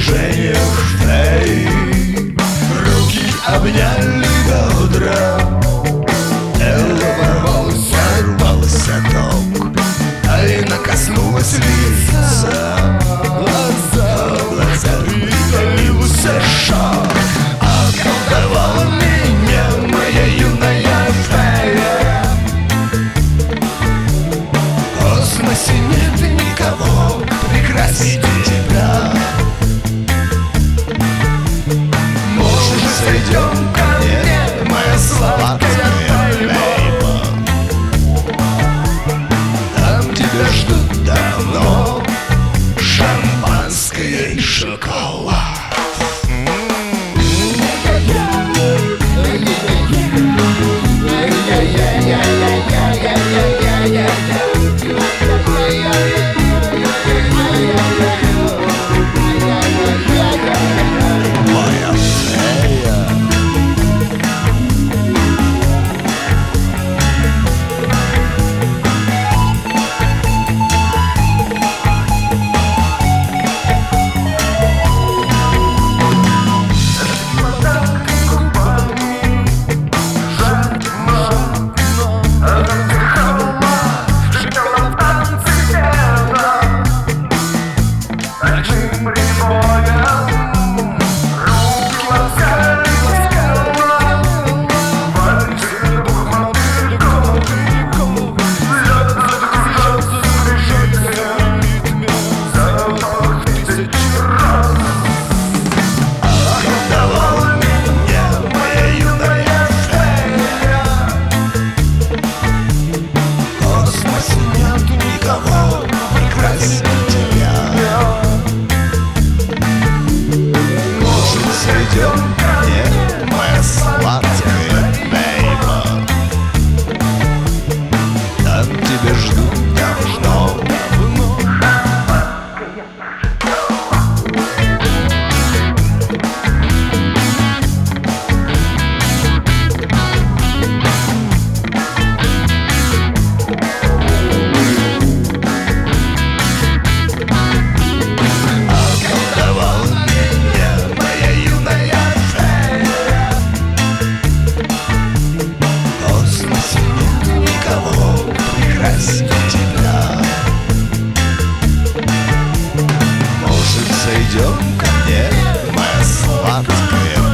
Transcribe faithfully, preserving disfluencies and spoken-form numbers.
движениях твоих. Руки обняли бедра, тело ворвалось, сорвался ток, Алина коснулась лица, глаза, глаза притаился шок. Околдовала меня моя юная фея. В космосе нет никого прекраснее тебя. Может, сойдем ко мне, моя сладкая бейба. Там тебя ждут давно шампанское и шоколад. Сойдем ко мне, моя сладкая бейба. Там тебя ждут давно. Сойдем ко мне, моя сладкая